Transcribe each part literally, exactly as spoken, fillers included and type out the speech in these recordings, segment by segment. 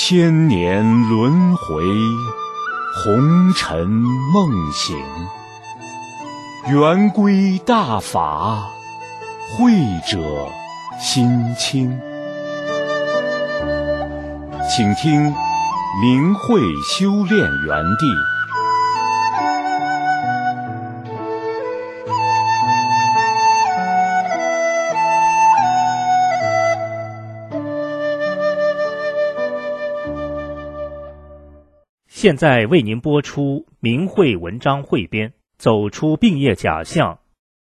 千年轮回，红尘梦醒，圆规大法，慧者心清。请听明慧修炼园地。 现在为您播出明慧文章汇编，走出病业假象。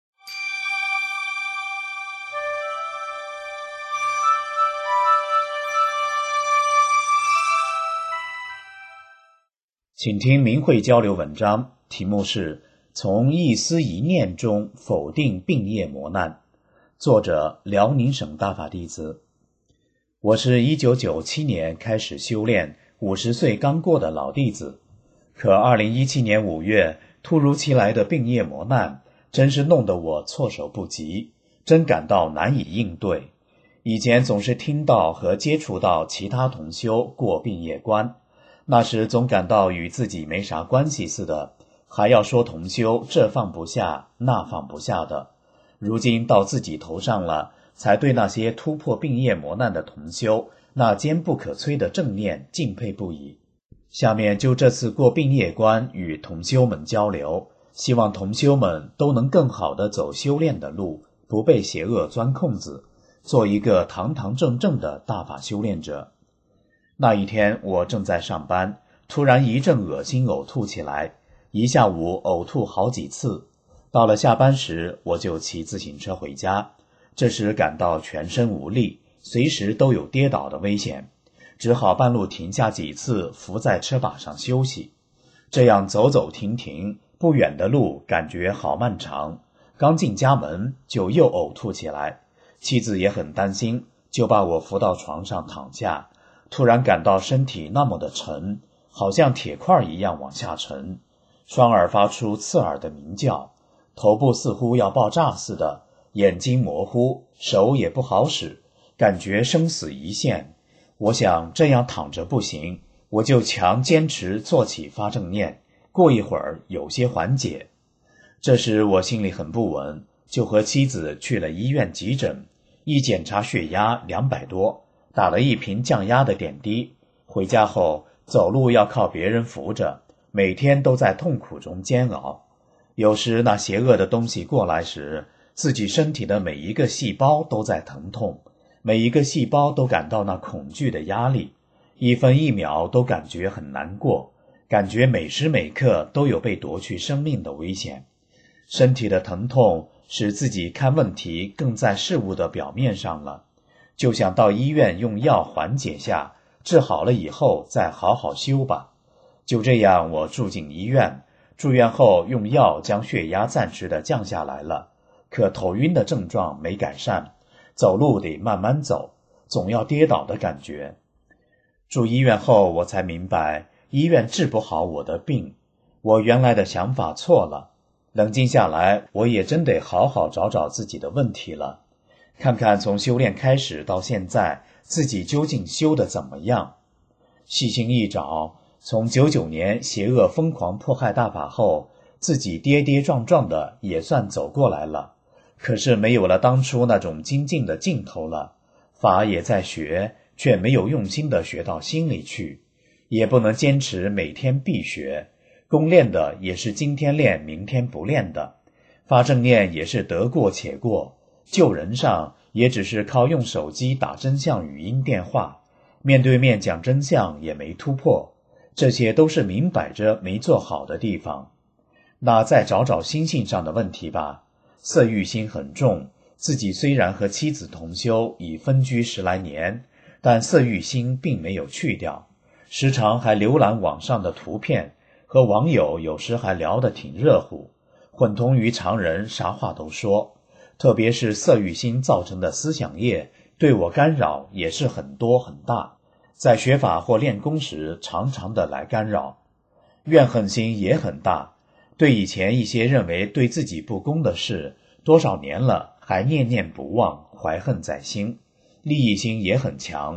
请听明慧交流文章，题目是从一思一念中否定病业磨难，作者辽宁省大法弟子。我是一九九七年开始修炼，五十岁刚过的老弟子，可二零一七年五月突如其来的病业磨难，真是弄得我措手不及，真感到难以应对。以前总是听到和接触到其他同修过病业关，那时总感到与自己没啥关系似的，还要说同修这放不下那放不下的。如今到自己头上了，才对那些突破病业磨难的同修那坚不可摧的正念敬佩不已。下面就这次过病业关与同修们交流，希望同修们都能更好地走修炼的路，不被邪恶钻空子，做一个堂堂正正的大法修炼者。那一天我正在上班，突然一阵恶心呕吐起来，一下午呕吐好几次。到了下班时，我就骑自行车回家，这时感到全身无力，随时都有跌倒的危险，只好半路停下几次，伏在车把上休息。这样走走停停，不远的路感觉好漫长，刚进家门就又呕吐起来。妻子也很担心，就把我扶到床上躺下，突然感到身体那么的沉，好像铁块一样往下沉，双耳发出刺耳的鸣叫，头部似乎要爆炸似的，眼睛模糊，手也不好使，感觉生死一线。我想这样躺着不行，我就强坚持做起发正念，过一会儿有些缓解。这时我心里很不稳，就和妻子去了医院急诊，一检查血压两百多，打了一瓶降压的点滴。回家后走路要靠别人扶着，每天都在痛苦中煎熬。有时那邪恶的东西过来时，自己身体的每一个细胞都在疼痛，每一个细胞都感到那恐惧的压力，一分一秒都感觉很难过，感觉每时每刻都有被夺去生命的危险。身体的疼痛使自己看问题更在事物的表面上了，就想到医院用药缓解下，治好了以后再好好修吧。就这样我住进医院，住院后用药将血压暂时的降下来了，可头晕的症状没改善，走路得慢慢走，总要跌倒的感觉。住医院后我才明白，医院治不好我的病，我原来的想法错了。冷静下来，我也真得好好找找自己的问题了，看看从修炼开始到现在，自己究竟修得怎么样。细心一找，从九九年邪恶疯狂迫害大法后，自己跌跌撞撞的也算走过来了，可是没有了当初那种精进的劲头了，法也在学，却没有用心的学到心里去，也不能坚持每天必学，功练的也是今天练明天不练的，发正念也是得过且过，救人上也只是靠用手机打真相语音电话，面对面讲真相也没突破，这些都是明摆着没做好的地方。那再找找心性上的问题吧。色欲心很重，自己虽然和妻子同修已分居十来年，但色欲心并没有去掉，时常还浏览网上的图片，和网友有时还聊得挺热乎，混同于常人，啥话都说。特别是色欲心造成的思想业，对我干扰也是很多很大，在学法或练功时常常的来干扰。怨恨心也很大，对以前一些认为对自己不公的事，多少年了还念念不忘，怀恨在心。利益心也很强，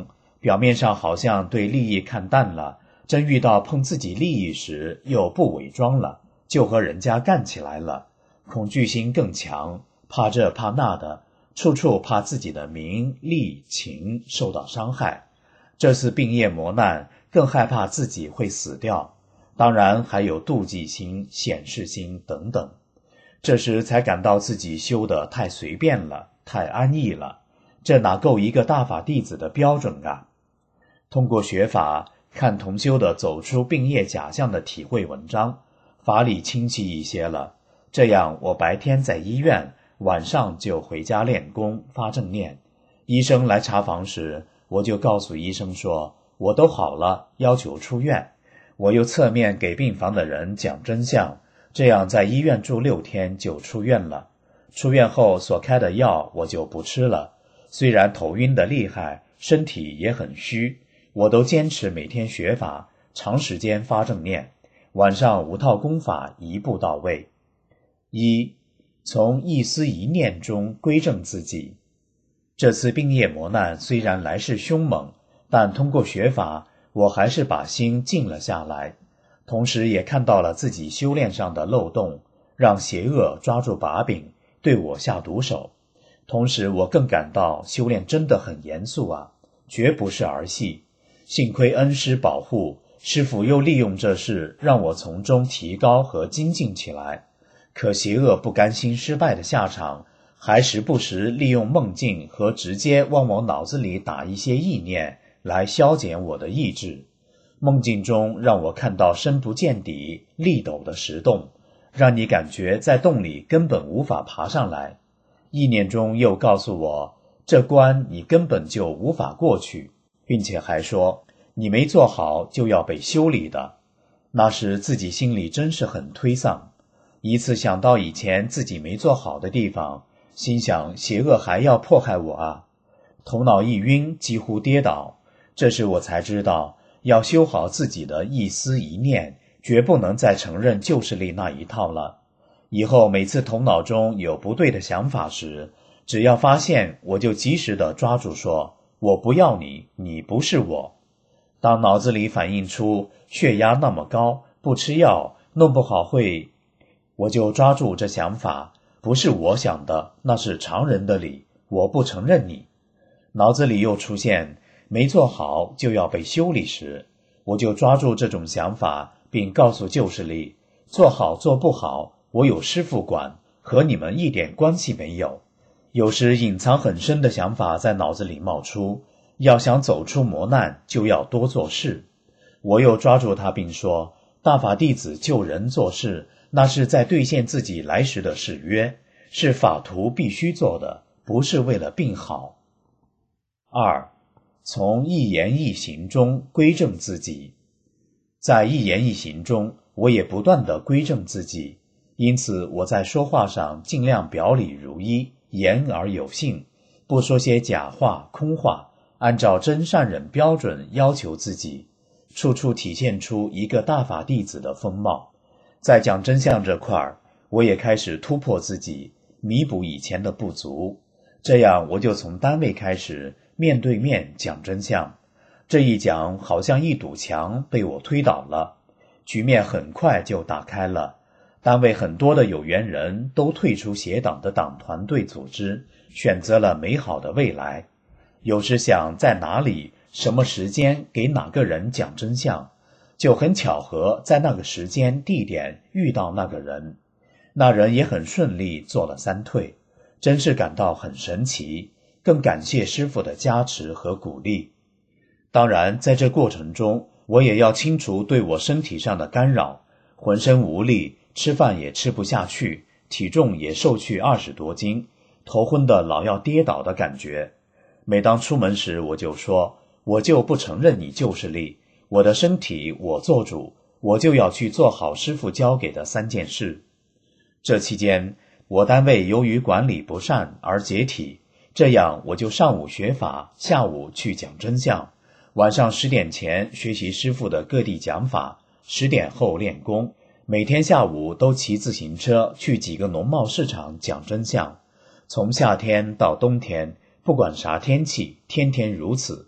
表面上好像对利益看淡了，真遇到碰自己利益时又不伪装了，就和人家干起来了，恐惧心更强，怕这怕那的，处处怕自己的名利情受到伤害。这次病业磨难，更害怕自己会死掉，当然还有妒忌心、显示心等等。这时才感到自己修得太随便了，太安逸了，这哪够一个大法弟子的标准啊！通过学法，看同修的走出病业假象的体会文章，法理清晰一些了。这样我白天在医院，晚上就回家练功发正念。医生来查房时，我就告诉医生说我都好了，要求出院。我又侧面给病房的人讲真相，这样在医院住六天就出院了。出院后所开的药我就不吃了，虽然头晕得厉害，身体也很虚，我都坚持每天学法，长时间发正念，晚上五套功法一步到位。一，从一思一念中归正自己。这次病业磨难虽然来势凶猛，但通过学法，我还是把心静了下来，同时也看到了自己修炼上的漏洞，让邪恶抓住把柄，对我下毒手。同时我更感到修炼真的很严肃啊，绝不是儿戏。幸亏恩师保护，师父又利用这事让我从中提高和精进起来。可邪恶不甘心失败的下场，还时不时利用梦境和直接往我脑子里打一些意念来消减我的意志。梦境中让我看到深不见底立陡的石洞，让你感觉在洞里根本无法爬上来。意念中又告诉我，这关你根本就无法过去，并且还说你没做好就要被修理的。那时自己心里真是很推丧，一次想到以前自己没做好的地方，心想邪恶还要迫害我啊，头脑一晕，几乎跌倒。这时我才知道，要修好自己的一思一念，绝不能再承认旧势力那一套了。以后每次头脑中有不对的想法时，只要发现，我就及时地抓住说，我不要你，你不是我。当脑子里反映出血压那么高，不吃药，弄不好会，我就抓住这想法，不是我想的，那是常人的理，我不承认你。脑子里又出现没做好就要被修理时，我就抓住这种想法，并告诉旧势力，做好做不好，我有师父管，和你们一点关系没有。有时隐藏很深的想法在脑子里冒出，要想走出磨难，就要多做事。我又抓住他并说，大法弟子救人做事，那是在兑现自己来时的誓约，是法徒必须做的，不是为了病好。二，从一言一行中归正自己。在一言一行中，我也不断地归正自己，因此我在说话上尽量表里如一，言而有信，不说些假话空话，按照真善忍标准要求自己，处处体现出一个大法弟子的风貌。在讲真相这块儿，我也开始突破自己，弥补以前的不足。这样我就从单位开始面对面讲真相，这一讲好像一堵墙被我推倒了，局面很快就打开了。单位很多的有缘人都退出邪党的党团队组织，选择了美好的未来。有时想在哪里什么时间给哪个人讲真相，就很巧合在那个时间地点遇到那个人，那人也很顺利做了三退，真是感到很神奇，更感谢师父的加持和鼓励。当然在这过程中，我也要清除对我身体上的干扰，浑身无力，吃饭也吃不下去，体重也瘦去二十多斤，头昏的老要跌倒的感觉。每当出门时，我就说，我就不承认你旧势力，我的身体我做主，我就要去做好师父交给的三件事。这期间，我单位由于管理不善而解体，这样我就上午学法，下午去讲真相，晚上十点前学习师父的各地讲法，十点后练功，每天下午都骑自行车去几个农贸市场讲真相。从夏天到冬天，不管啥天气，天天如此。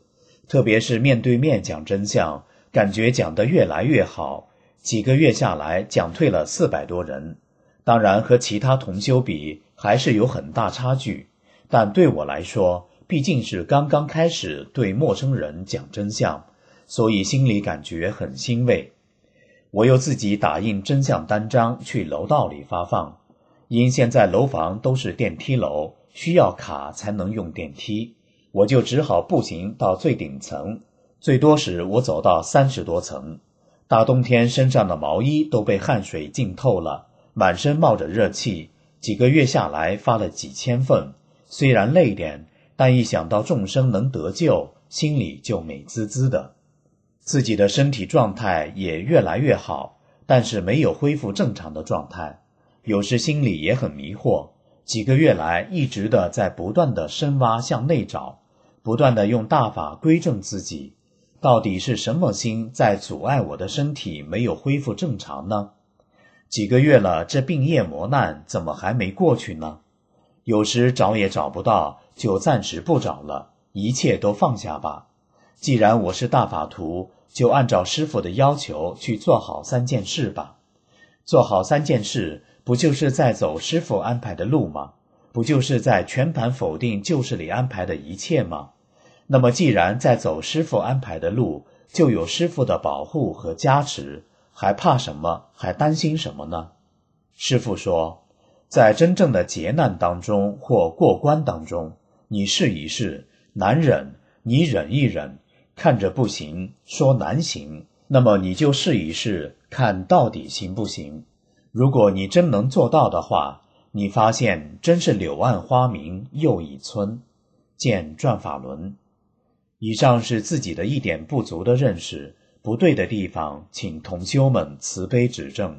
特别是面对面讲真相，感觉讲得越来越好，几个月下来讲退了四百多人。当然和其他同修比还是有很大差距，但对我来说毕竟是刚刚开始对陌生人讲真相，所以心里感觉很欣慰。我又自己打印真相单张去楼道里发放，因现在楼房都是电梯楼，需要卡才能用电梯，我就只好步行到最顶层，最多时我走到三十多层。大冬天身上的毛衣都被汗水浸透了，满身冒着热气，几个月下来发了几千份，虽然累点，但一想到众生能得救，心里就美滋滋的。自己的身体状态也越来越好，但是没有恢复正常的状态，有时心里也很迷惑，几个月来一直的在不断的深挖向内找，不断的用大法归正自己，到底是什么心在阻碍我的身体没有恢复正常呢？几个月了，这病业磨难怎么还没过去呢？有时找也找不到，就暂时不找了，一切都放下吧。既然我是大法徒，就按照师父的要求去做好三件事吧。做好三件事，不就是在走师父安排的路吗？不就是在全盘否定旧事里安排的一切吗？那么既然在走师父安排的路，就有师父的保护和加持，还怕什么？还担心什么呢？师父说，在真正的劫难当中或过关当中，你试一试，难忍，你忍一忍，看着不行，说难行，那么你就试一试，看到底行不行。如果你真能做到的话，你发现真是柳暗花明又一村。见转法轮。以上是自己的一点不足的认识，不对的地方请同修们慈悲指正。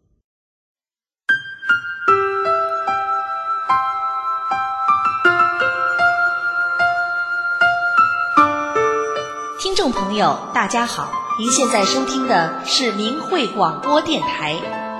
听众朋友大家好，您现在收听的是明慧广播电台。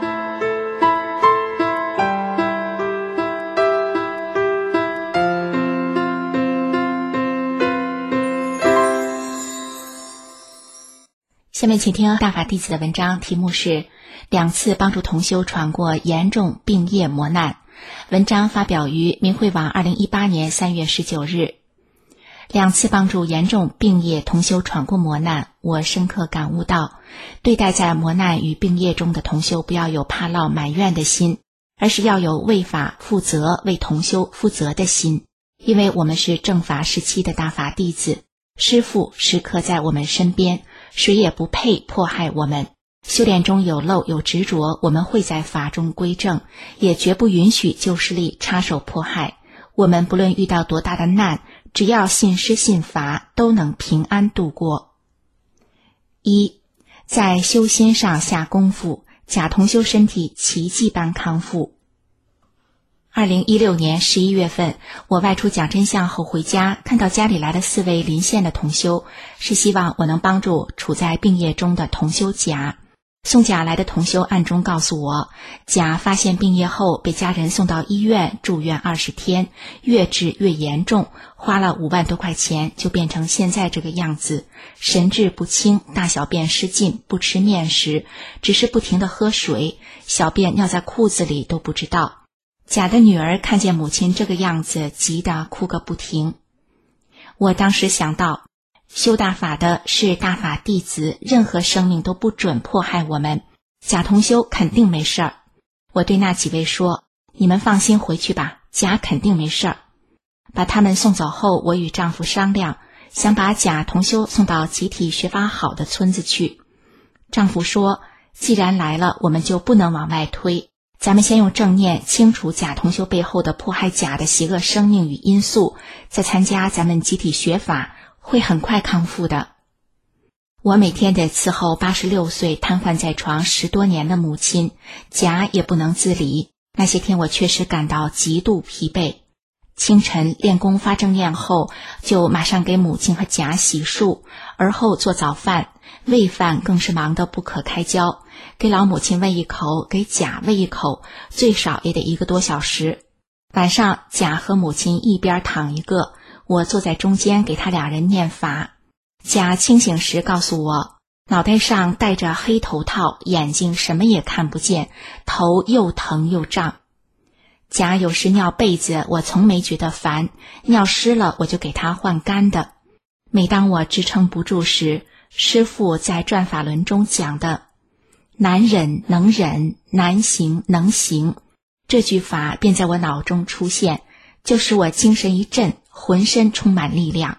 下面请听大法弟子的文章，题目是两次帮助同修闯过严重病业磨难。文章发表于明慧网二零一八年三月十九日。两次帮助严重病业同修闯过磨难，我深刻感悟到，对待在磨难与病业中的同修，不要有怕落埋怨的心，而是要有为法负责、为同修负责的心。因为我们是正法时期的大法弟子，师父时刻在我们身边，谁也不配迫害我们。修炼中有漏有执着，我们会在法中归正，也绝不允许旧势力插手迫害。我们不论遇到多大的难，只要信师信法，都能平安度过。一，在修心上下功夫，假同修身体奇迹般康复。二零一六年十一月份，我外出讲真相后回家，看到家里来了四位邻县的同修，是希望我能帮助处在病业中的同修甲。送甲来的同修暗中告诉我，甲发现病业后被家人送到医院住院二十天，越治越严重，花了五万多块钱就变成现在这个样子，神志不清，大小便失禁，不吃面食，只是不停地喝水，小便尿在裤子里都不知道。甲的女儿看见母亲这个样子，急得哭个不停。我当时想到，修大法的是大法弟子，任何生命都不准迫害我们，甲同修肯定没事儿。我对那几位说，你们放心回去吧，甲肯定没事儿。把他们送走后，我与丈夫商量，想把甲同修送到集体学法好的村子去。丈夫说，既然来了，我们就不能往外推，咱们先用正念清除甲同修背后的迫害甲的邪恶生命与因素，再参加咱们集体学法，会很快康复的。我每天得伺候八十六岁瘫痪在床十多年的母亲，甲也不能自理。那些天我确实感到极度疲惫。清晨练功发正念后，就马上给母亲和甲洗漱，而后做早饭，喂饭更是忙得不可开交，给老母亲喂一口，给甲喂一口，最少也得一个多小时。晚上甲和母亲一边躺一个，我坐在中间给他俩人念法。 甲清醒时告诉我，脑袋上戴着黑头套，眼睛什么也看不见，头又疼又胀。甲有时尿被子，我从没觉得烦，尿湿了我就给他换干的。每当我支撑不住时，师父在转法轮中讲的难忍能忍，难行能行，这句法便在我脑中出现，就使我精神一振，浑身充满力量。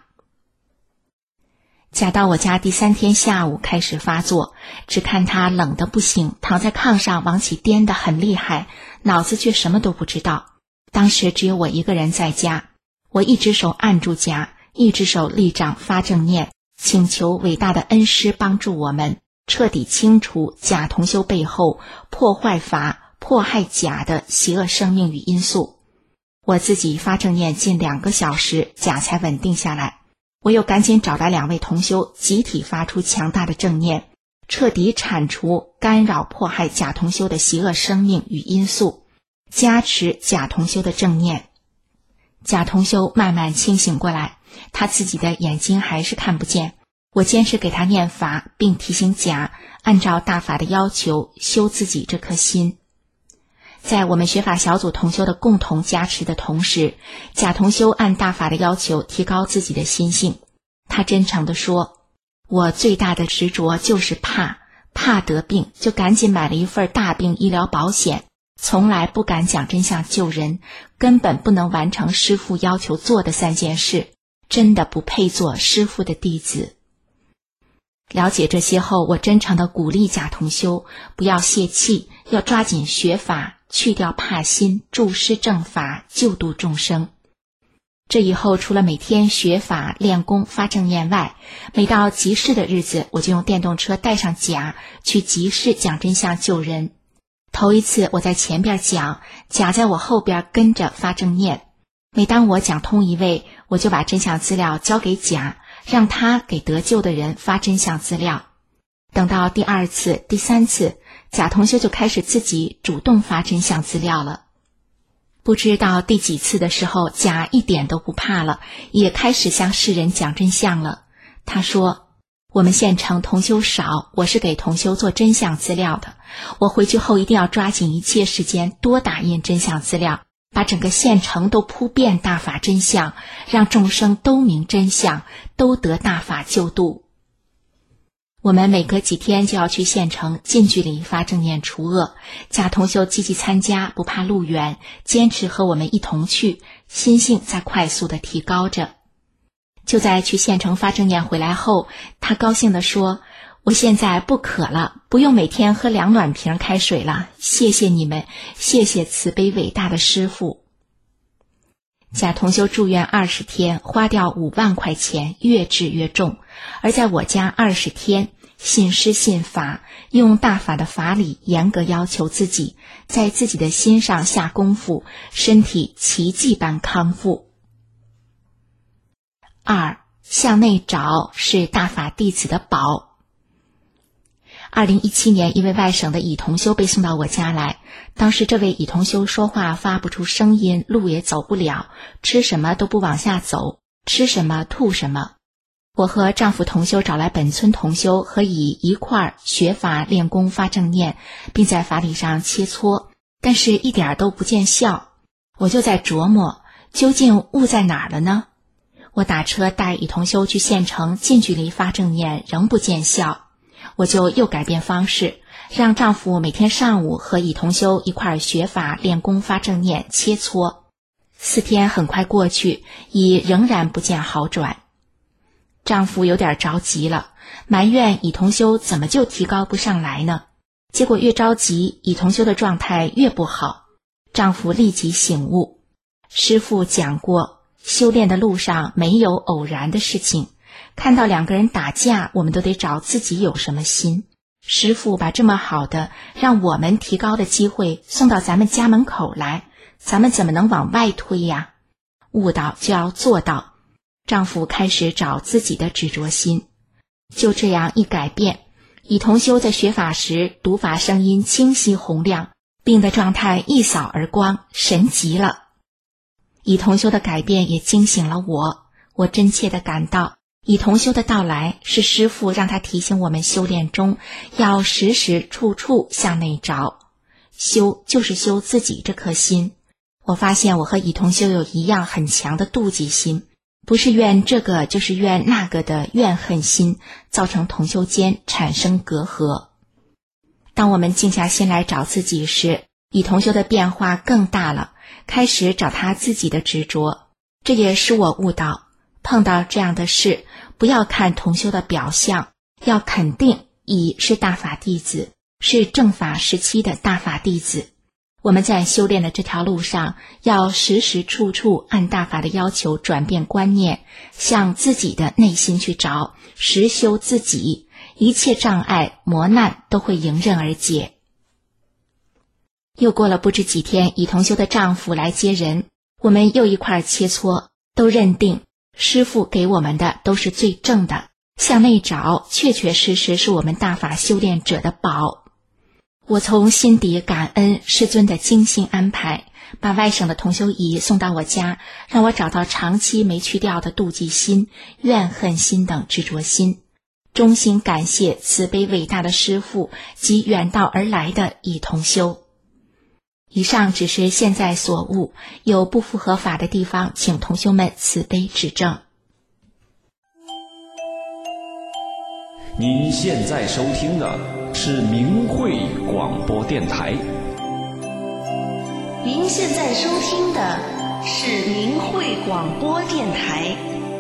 甲到我家第三天下午开始发作，只看他冷得不行，躺在炕上往起颠得很厉害，脑子却什么都不知道。当时只有我一个人在家，我一只手按住甲，一只手立掌发正念，请求伟大的恩师帮助我们彻底清除甲同修背后破坏法迫害甲的邪恶生命与因素。我自己发正念近两个小时，甲才稳定下来。我又赶紧找来两位同修，集体发出强大的正念，彻底铲除干扰迫害甲同修的邪恶生命与因素，加持甲同修的正念。甲同修慢慢清醒过来，他自己的眼睛还是看不见。我坚持给他念法，并提醒甲按照大法的要求修自己这颗心。在我们学法小组同修的共同加持的同时，甲同修按大法的要求提高自己的心性。他真诚地说，我最大的执着就是怕，怕得病，就赶紧买了一份大病医疗保险，从来不敢讲真相救人，根本不能完成师父要求做的三件事，真的不配做师父的弟子。了解这些后，我真诚地鼓励甲同修不要泄气，要抓紧学法，去掉怕心，注师正法，救度众生。这以后除了每天学法练功发正念外，每到集市的日子，我就用电动车带上甲去集市讲真相救人。头一次我在前边讲，甲在我后边跟着发正念。每当我讲通一位，我就把真相资料交给甲，让他给得救的人发真相资料。等到第二次、第三次，甲同修就开始自己主动发真相资料了。不知道第几次的时候，甲一点都不怕了，也开始向世人讲真相了。他说，我们县城同修少，我是给同修做真相资料的，我回去后一定要抓紧一切时间多打印真相资料，把整个县城都铺遍大法真相，让众生都明真相，都得大法救度。我们每隔几天就要去县城近距离发正念除恶，甲同修积极参加，不怕路远，坚持和我们一同去，心性在快速地提高着。就在去县城发正念回来后，他高兴地说，我现在不渴了，不用每天喝两暖瓶开水了，谢谢你们，谢谢慈悲伟大的师父。甲同修住院二十天，花掉五万块钱，越治越重。而在我家二十天，信师信法，用大法的法理严格要求自己，在自己的心上下功夫，身体奇迹般康复。二，向内找是大法弟子的宝。二零一七年，一位外省的乙同修被送到我家来。当时这位乙同修说话发不出声音，路也走不了，吃什么都不往下走，吃什么吐什么。我和丈夫同修找来本村同修和乙一块儿学法练功发正念，并在法理上切磋，但是一点都不见效。我就在琢磨，究竟误在哪儿了呢？我打车带乙同修去县城近距离发正念，仍不见效。我就又改变方式，让丈夫每天上午和乙同修一块儿学法练功发正念切磋。四天很快过去，乙仍然不见好转。丈夫有点着急了，埋怨乙同修怎么就提高不上来呢？结果越着急，乙同修的状态越不好。丈夫立即醒悟，师父讲过，修炼的路上没有偶然的事情，看到两个人打架，我们都得找自己有什么心。师父把这么好的让我们提高的机会送到咱们家门口来，咱们怎么能往外推呀？悟到就要做到。丈夫开始找自己的执着心。就这样一改变，乙同修在学法时读法声音清晰洪亮，病的状态一扫而光，神极了。乙同修的改变也惊醒了我，我真切地感到， 以同修的到来，是师父让他提醒我们修炼中要时时处处向内找，修就是修自己这颗心。我发现我和以同修有一样很强的妒忌心，不是怨这个就是怨那个的怨恨心，造成同修间产生隔阂。当我们静下心来找自己时，以同修的变化更大了，开始找他自己的执着。这也使我悟到，碰到这样的事，不要看同修的表象，要肯定乙是大法弟子，是正法时期的大法弟子。我们在修炼的这条路上，要时时处处按大法的要求转变观念，向自己的内心去找，实修自己，一切障碍磨难都会迎刃而解。又过了不知几天，以同修的丈夫来接人，我们又一块切磋，都认定师父给我们的都是最正的，向内找确确实实是我们大法修炼者的宝。我从心底感恩师尊的精心安排，把外省的同修乙送到我家，让我找到长期没去掉的妒忌心、怨恨心等执着心。衷心感谢慈悲伟大的师父及远道而来的乙同修。以上只是现在所悟，有不符合法的地方，请同修们慈悲指正。 您现在收听的是明慧广播电台。 您现在收听的是明慧广播电台。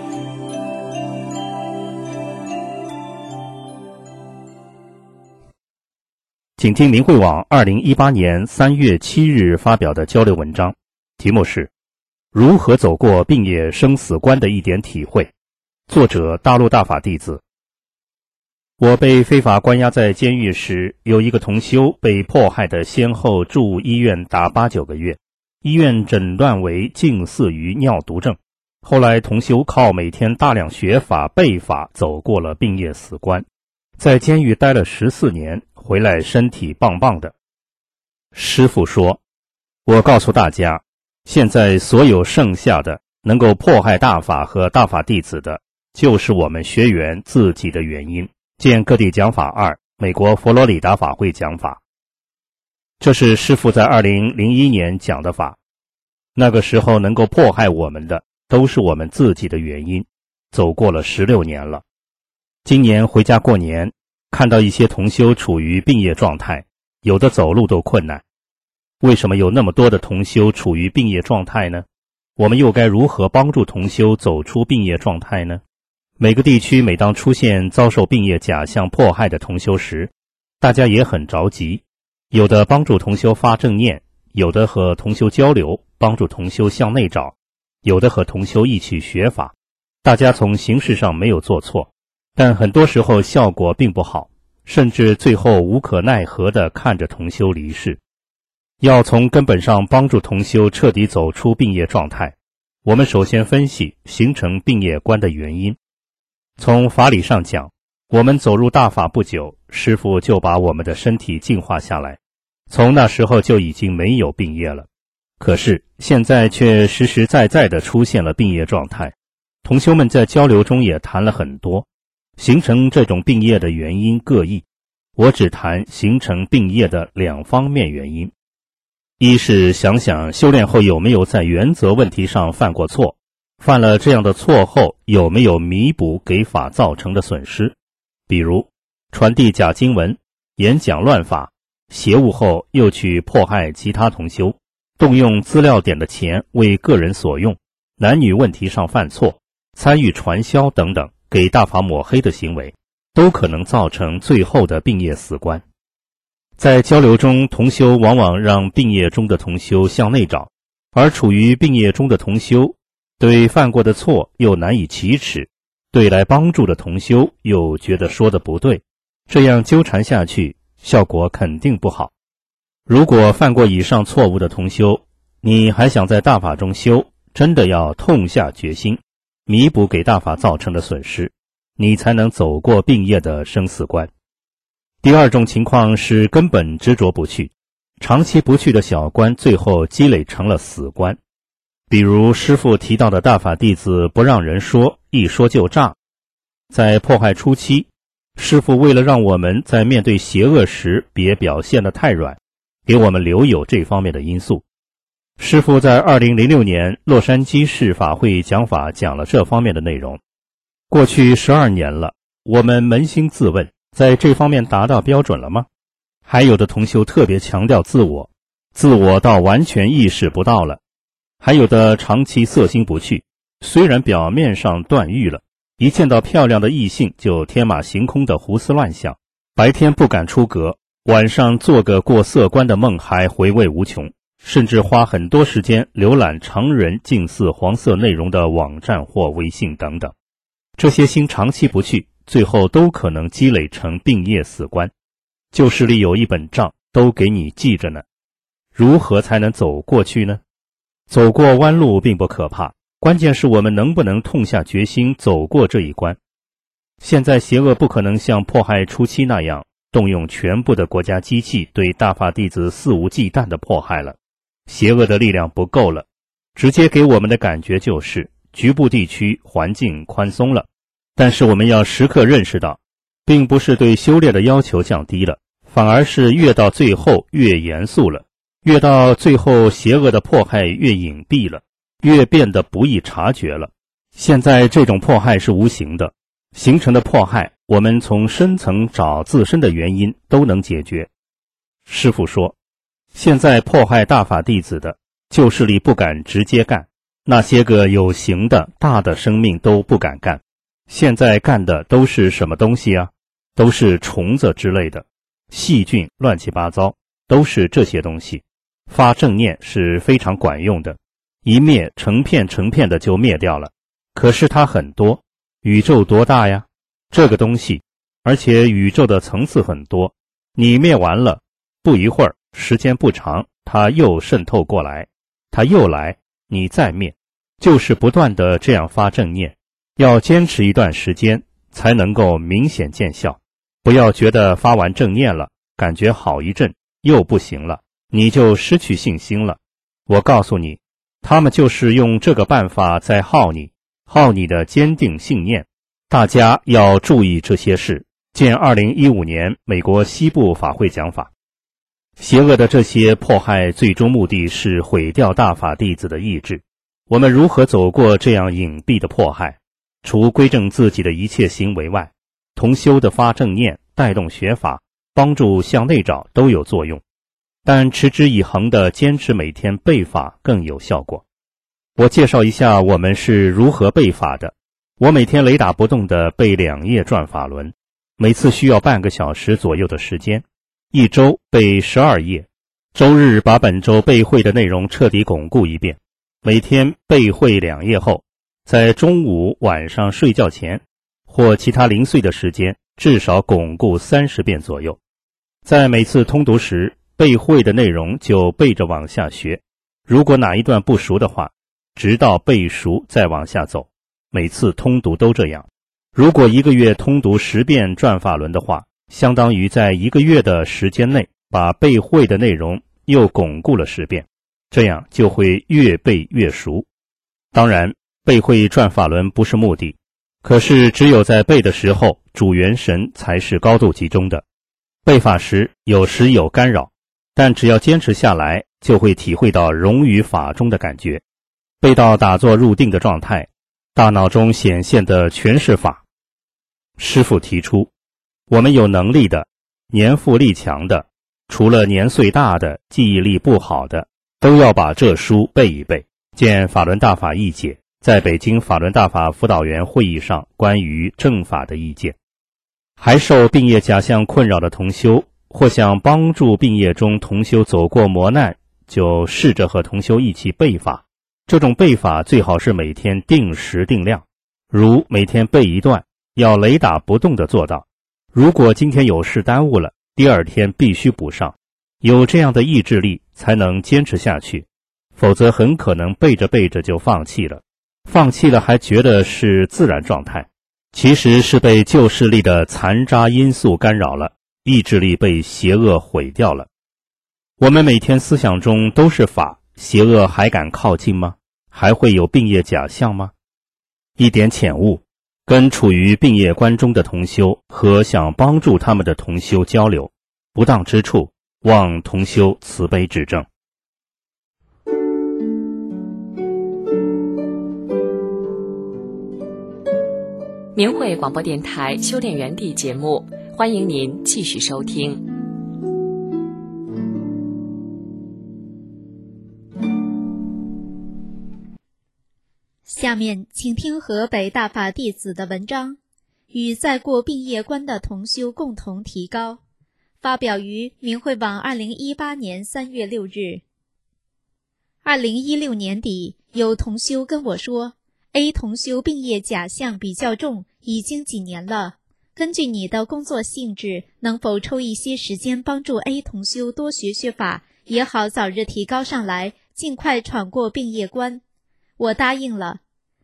请听明慧网二零一八年三月七日发表的交流文章，题目是如何走过病业生死关的一点体会，作者大陆大法弟子。我被非法关押在监狱时，有一个同修被迫害的先后住医院达八九个月，医院诊断为近似于尿毒症。后来同修靠每天大量学法背法走过了病业死关，在监狱待了十四年，回来身体棒棒的。师父说，我告诉大家，现在所有剩下的能够迫害大法和大法弟子的，就是我们学员自己的原因。见各地讲法二，美国佛罗里达法会讲法。这是师父在二零零一年讲的法，那个时候能够迫害我们的都是我们自己的原因，走过了十六年了。今年回家过年，看到一些同修处于病业状态，有的走路都困难。为什么有那么多的同修处于病业状态呢？我们又该如何帮助同修走出病业状态呢？每个地区每当出现遭受病业假象迫害的同修时，大家也很着急，有的帮助同修发正念，有的和同修交流，帮助同修向内找，有的和同修一起学法。大家从形式上没有做错，但很多时候效果并不好，甚至最后无可奈何地看着同修离世。要从根本上帮助同修彻底走出病业状态，我们首先分析形成病业关的原因。从法理上讲，我们走入大法不久，师父就把我们的身体净化下来，从那时候就已经没有病业了。可是现在却实实在在地出现了病业状态。同修们在交流中也谈了很多，形成这种病业的原因各异，我只谈形成病业的两方面原因。一是想想修炼后有没有在原则问题上犯过错，犯了这样的错后有没有弥补给法造成的损失，比如传递假经文、演讲乱法、邪物后又去迫害其他同修，动用资料点的钱为个人所用，男女问题上犯错，参与传销等等给大法抹黑的行为，都可能造成最后的病业死关。在交流中，同修往往让病业中的同修向内找，而处于病业中的同修对犯过的错又难以启齿，对来帮助的同修又觉得说的不对，这样纠缠下去，效果肯定不好。如果犯过以上错误的同修，你还想在大法中修，真的要痛下决心，弥补给大法造成的损失，你才能走过病业的生死关。第二种情况是根本执着不去，长期不去的小关最后积累成了死关。比如师父提到的大法弟子不让人说，一说就炸， 在迫害初期，师父为了让我们在面对邪恶时别表现得太软，给我们留有这方面的因素。师父在二零零六年洛杉矶市法会讲法讲了这方面的内容。过去十二年了，我们扪心自问，在这方面达到标准了吗？还有的同修特别强调自我，自我到完全意识不到了。还有的长期色心不去，虽然表面上断欲了，一见到漂亮的异性就天马行空的胡思乱想，白天不敢出阁，晚上做个过色关的梦还回味无穷，甚至花很多时间浏览常人近似黄色内容的网站或微信等等。这些心长期不去，最后都可能积累成病业死关。旧事里有一本账都给你记着呢，如何才能走过去呢？走过弯路并不可怕，关键是我们能不能痛下决心走过这一关。现在邪恶不可能像迫害初期那样动用全部的国家机器对大法弟子肆无忌惮的迫害了，邪恶的力量不够了，直接给我们的感觉就是局部地区环境宽松了。但是我们要时刻认识到，并不是对修炼的要求降低了，反而是越到最后越严肃了，越到最后邪恶的迫害越隐蔽了，越变得不易察觉了。现在这种迫害是无形的，形成的迫害我们从深层找自身的原因都能解决。师父说，现在迫害大法弟子的旧势力不敢直接干，那些个有形的大的生命都不敢干，现在干的都是什么东西啊？都是虫子之类的，细菌乱七八糟，都是这些东西。发正念是非常管用的，一灭成片成片的就灭掉了。可是它很多，宇宙多大呀？这个东西，而且宇宙的层次很多，你灭完了，不一会儿，时间不长，它又渗透过来，它又来，你再灭，就是不断的这样发正念，要坚持一段时间才能够明显见效。不要觉得发完正念了，感觉好一阵，又不行了，你就失去信心了。我告诉你，他们就是用这个办法在耗你，耗你的坚定信念。大家要注意这些事。见二零一五年美国西部法会讲法。邪恶的这些迫害最终目的是毁掉大法弟子的意志。我们如何走过这样隐蔽的迫害？除归正自己的一切行为外，同修的发正念、带动学法、帮助向内找都有作用，但持之以恒的坚持每天背法更有效果。我介绍一下我们是如何背法的。我每天雷打不动地背两页转法轮，每次需要半个小时左右的时间，一周背十二页，周日把本周背会的内容彻底巩固一遍。每天背会两页后，在中午、晚上睡觉前或其他零碎的时间，至少巩固三十遍左右。在每次通读时，背会的内容就背着往下学，如果哪一段不熟的话，直到背熟再往下走。每次通读都这样。如果一个月通读十遍转法轮的话，相当于在一个月的时间内把背会的内容又巩固了十遍，这样就会越背越熟。当然，背会转法轮不是目的，可是只有在背的时候，主元神才是高度集中的。背法时有时有干扰，但只要坚持下来，就会体会到融于法中的感觉。背到打坐入定的状态，大脑中显现的全是法。师父提出，我们有能力的、年富力强的，除了年岁大的、记忆力不好的，都要把这书背一背。见法轮大法译解，在北京法轮大法辅导员会议上关于正法的意见。还受病业假象困扰的同修，或想帮助病业中同修走过磨难，就试着和同修一起背法。这种背法最好是每天定时定量，如每天背一段，要雷打不动地做到。如果今天有事耽误了，第二天必须补上。有这样的意志力才能坚持下去，否则很可能背着背着就放弃了。放弃了还觉得是自然状态，其实是被旧势力的残渣因素干扰了，意志力被邪恶毁掉了。我们每天思想中都是法，邪恶还敢靠近吗？还会有病业假象吗？一点浅悟， 跟处于病业关中的同修和想帮助他们的同修交流，不当之处，望同修慈悲指正。 明慧广播电台修炼园地节目，欢迎您继续收听。 下面请听河北大法弟子的文章，与在过病业关的同修共同提高，发表于明慧网二零一八年三月六日。二零一六年底，有同修跟我说 A 同修病业假象比较重，已经几年了，根据你的工作性质，能否抽一些时间帮助 A 同修多学学法，也好早日提高上来，尽快闯过病业关。我答应了。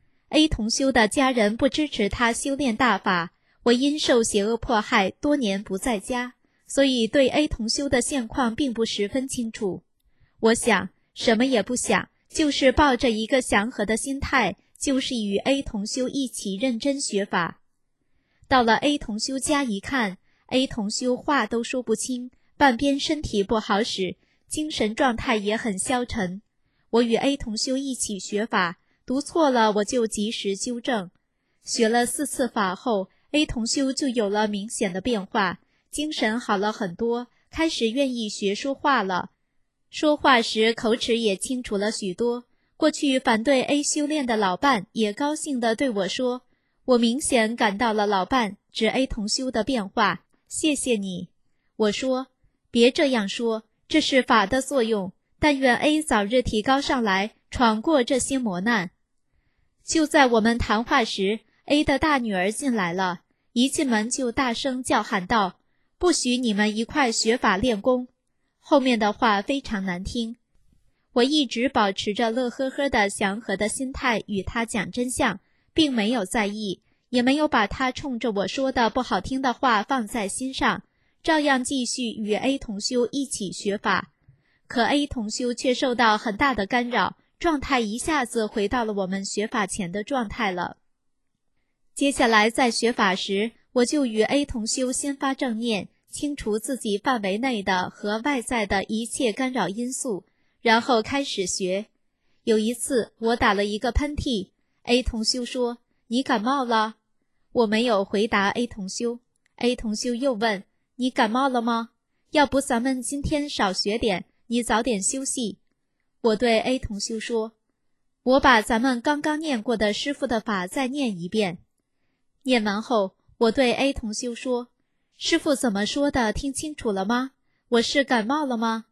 A 同修的家人不支持他修炼大法，我因受邪恶迫害，多年不在家，所以对 A 同修的现况并不十分清楚。我想什么也不想，就是抱着一个祥和的心态，就是与 A 同修一起认真学法。到了 A 同修家一看， A 同修话都说不清，半边身体不好使，精神状态也很消沉。我与 A 同修一起学法，读错了我就及时纠正。学了四次法后， A 同修就有了明显的变化，精神好了很多，开始愿意学说话了。说话时口齿也清楚了许多。过去反对 A 修炼的老伴也高兴地对我说，我明显感到了老伴指 A 同修的变化，谢谢你。我说，别这样说，这是法的作用，但愿 A 早日提高上来，闯过这些磨难。就在我们谈话时， A 的大女儿进来了，一进门就大声叫喊道，不许你们一块学法练功。后面的话非常难听。我一直保持着乐呵呵的祥和的心态与他讲真相，并没有在意，也没有把他冲着我说的不好听的话放在心上，照样继续与 A 同修一起学法。可 A 同修却受到很大的干扰，状态一下子回到了我们学法前的状态了。接下来在学法时，我就与 A 同修先发正念，清除自己范围内的和外在的一切干扰因素，然后开始学。有一次我打了一个喷嚏， A 同修说，你感冒了？我没有回答 A 同修。 A 同修又问，你感冒了吗？要不咱们今天少学点，你早点休息。我对 A 同修说，我把咱们刚刚念过的师父的法再念一遍。念完后，我对 A 同修说，师父怎么说的听清楚了吗？我是感冒了吗？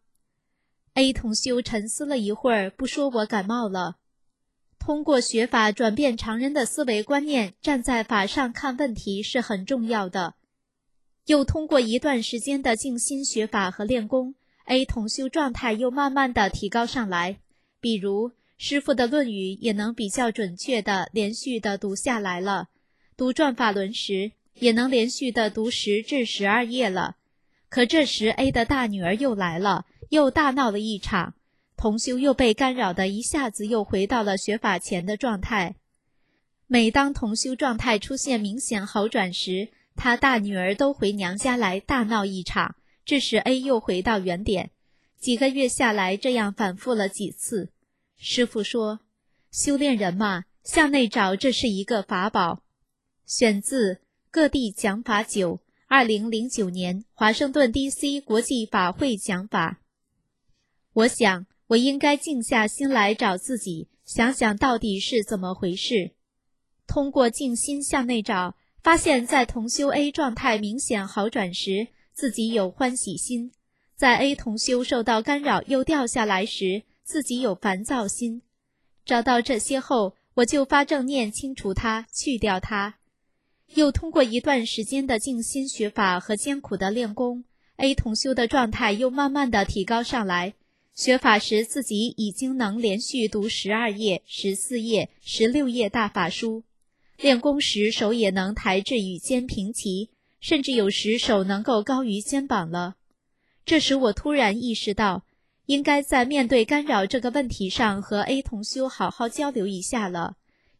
A 同修沉思了一会儿，不说我感冒了。通过学法转变常人的思维观念，站在法上看问题是很重要的。又通过一段时间的静心学法和练功， A 同修状态又慢慢的提高上来，比如师父的论语也能比较准确的连续的读下来了，读转法轮时也能连续的读十至十二页了。可这时 A 的大女儿又来了，又大闹了一场，同修又被干扰的一下子又回到了学法前的状态。每当同修状态出现明显好转时，他大女儿都回娘家来大闹一场，致使 A 又回到原点。几个月下来，这样反复了几次。师父说，修炼人嘛，向内找，这是一个法宝。选自各地讲法九，二零零九年华盛顿 D C 国际法会讲法。我想我应该静下心来找自己，想想到底是怎么回事。通过静心向内找，发现在同修 A 状态明显好转时，自己有欢喜心；在 A 同修受到干扰又掉下来时，自己有烦躁心。找到这些后，我就发正念清除它，去掉它。又通过一段时间的静心学法和艰苦的练功， A 同修的状态又慢慢的提高上来。学法时自己已经能连续读十二页、十四页、十六页大法书。练功时手也能抬至与肩平齐，甚至有时手能够高于肩膀了。这时我突然意识到，应该在面对干扰这个问题上和 A 同修好好交流一下了，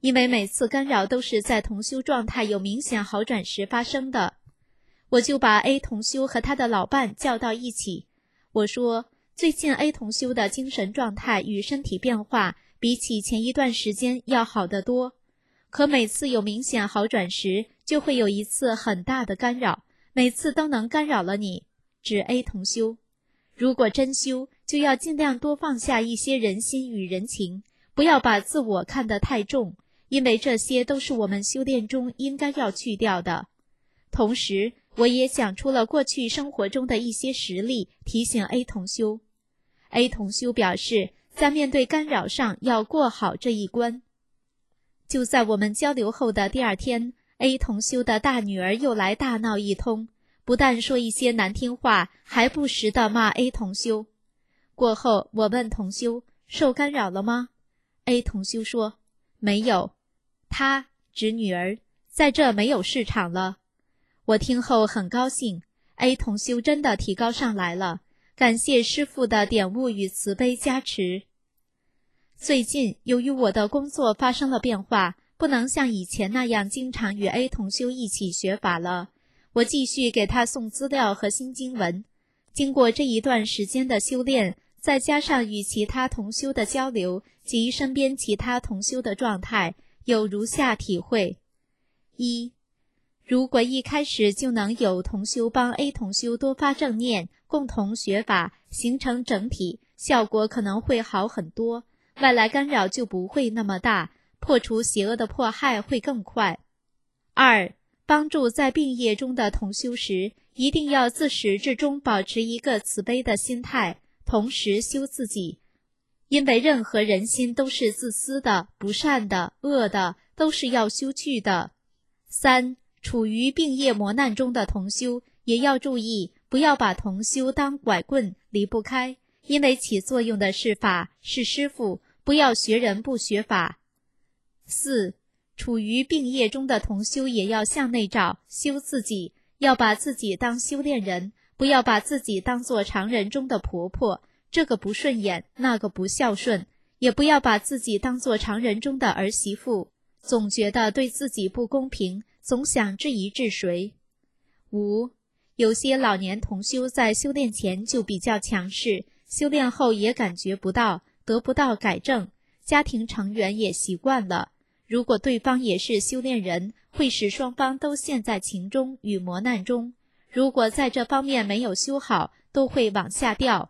因为每次干扰都是在同修状态有明显好转时发生的。我就把 A 同修和他的老伴叫到一起，我说，最近 A 同修的精神状态与身体变化比起前一段时间要好得多，可每次有明显好转时，就会有一次很大的干扰，每次都能干扰了你，指 A 同修。如果真修，就要尽量多放下一些人心与人情，不要把自我看得太重，因为这些都是我们修炼中应该要去掉的。同时，我也想出了过去生活中的一些实例，提醒 A 同修。A 同修表示，在面对干扰上要过好这一关。就在我们交流后的第二天， A 同修的大女儿又来大闹一通，不但说一些难听话，还不时地骂 A 同修。过后，我问同修，受干扰了吗？ A 同修说，没有，她指女儿，在这没有市场了。我听后很高兴， A 同修真的提高上来了，感谢师父的点悟与慈悲加持。最近由于我的工作发生了变化，不能像以前那样经常与 A 同修一起学法了，我继续给他送资料和新经文。经过这一段时间的修炼，再加上与其他同修的交流及身边其他同修的状态，有如下体会：一、如果一开始就能有同修帮 A 同修多发正念，共同学法，形成整体，效果可能会好很多，外来干扰就不会那么大，破除邪恶的迫害会更快。二、帮助在病业中的同修时，一定要自始至终保持一个慈悲的心态，同时修自己，因为任何人心都是自私的、不善的、恶的，都是要修去的。三、处于病业磨难中的同修也要注意，不要把同修当拐棍，离不开，因为起作用的是法，是师父，不要学人不学法。四、处于病业中的同修也要向内找，修自己，要把自己当修炼人，不要把自己当作常人中的婆婆，这个不顺眼，那个不孝顺，也不要把自己当作常人中的儿媳妇，总觉得对自己不公平，总想质疑治谁。五、有些老年同修在修炼前就比较强势，修炼后也感觉不到，得不到改正，家庭成员也习惯了。如果对方也是修炼人，会使双方都陷在情中与磨难中，如果在这方面没有修好，都会往下掉。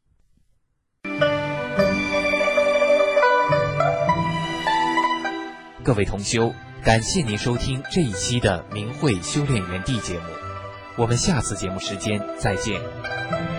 各位同修，感谢您收听这一期的明慧修炼园地节目，我们下次节目时间再见。